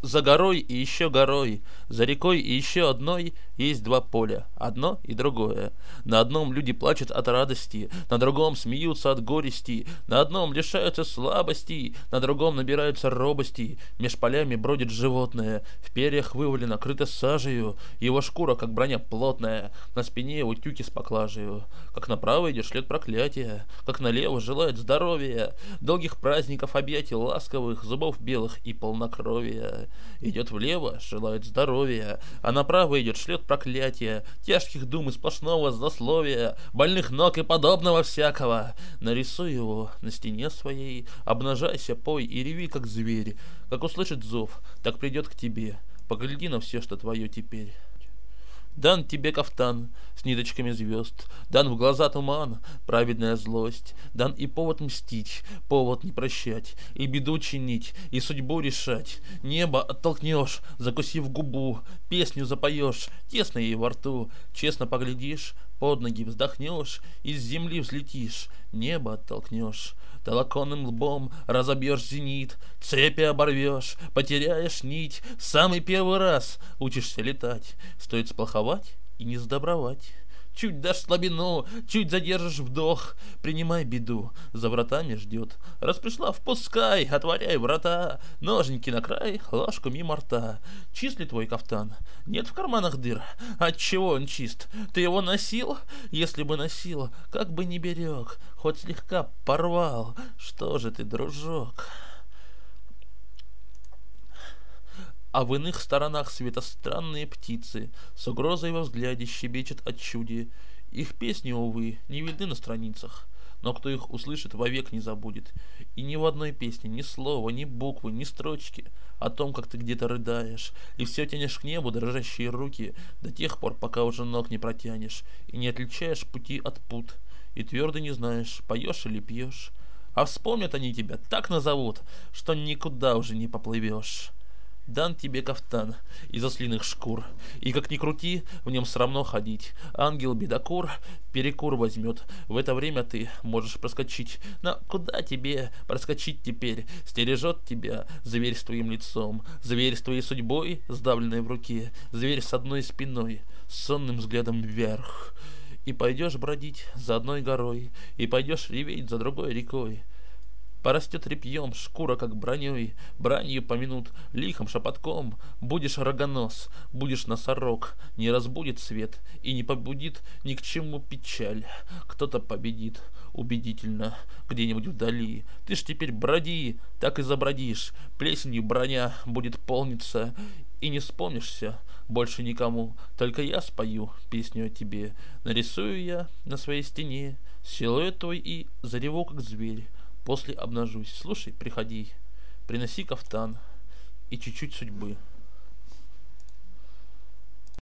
За горой и еще горой, за рекой и еще одной есть два поля, одно и другое. На одном люди плачут от радости, на другом смеются от горести, на одном лишаются слабости, на другом набираются робости. Меж полями бродит животное, в перьях вывалено, крыто сажею, его шкура, как броня плотная, на спине его тюки с поклажею. Как направо идет, шлет проклятие, как налево желает здоровья, долгих праздников, объятий ласковых, зубов белых и полнокровия. Идет влево, желает здоровья, а направо идет, шлет проклятия, тяжких дум и сплошного злословия, больных ног и подобного всякого. Нарисуй его на стене своей, обнажайся, пой и реви, как зверь. Как услышит зов, так придет к тебе. Погляди на все, что твое теперь. Дан тебе кафтан с ниточками звезд, дан в глаза туман, праведная злость, дан и повод мстить, повод не прощать, и беду чинить, и судьбу решать. Небо оттолкнешь, закусив губу, песню запоешь, тесно ей во рту, честно поглядишь, под ноги вздохнешь, из земли взлетишь, небо оттолкнешь. Толоконным лбом разобьешь зенит, цепи оборвешь, потеряешь нить, в самый первый раз учишься летать. Стоит сплоховать и не сдобровать. Чуть дашь слабину, чуть задержишь вдох, принимай беду, за вратами ждет. Раз пришла, впускай, отворяй врата, ножники на край, ложку мимо рта. Чист ли твой кафтан? Нет в карманах дыр? Отчего он чист? Ты его носил? Если бы носил, как бы не берег, хоть слегка порвал. Что же ты, дружок? А в иных сторонах света странные птицы с угрозой во взгляде щебечут о чуде. Их песни, увы, не видны на страницах, но кто их услышит, вовек не забудет. И ни в одной песне ни слова, ни буквы, ни строчки о том, как ты где-то рыдаешь, и все тянешь к небу дрожащие руки до тех пор, пока уже ног не протянешь, и не отличаешь пути от пут, и твердо не знаешь, поешь или пьешь. А вспомнят они тебя, так назовут, что никуда уже не поплывешь. Дан тебе кафтан из ослиных шкур, и как ни крути, в нем срамно ходить. Ангел-бедокур перекур возьмет, в это время ты можешь проскочить. Но куда тебе проскочить теперь? Стережет тебя зверь с твоим лицом, зверь с твоей судьбой, сдавленной в руке, зверь с одной спиной, с сонным взглядом вверх. И пойдешь бродить за одной горой, и пойдешь реветь за другой рекой. Порастет репьем шкура, как броней, бранью помянут, лихом шепотком. Будешь рогонос, будешь носорог, не разбудит свет и не побудит ни к чему печаль. Кто-то победит убедительно где-нибудь вдали. Ты ж теперь броди, так и забродишь, плесенью броня будет полниться, и не вспомнишься больше никому. Только я спою песню о тебе, нарисую я на своей стене силуэт твой и зареву, как зверь. После обнажусь. Слушай, приходи, приноси кафтан и чуть-чуть судьбы.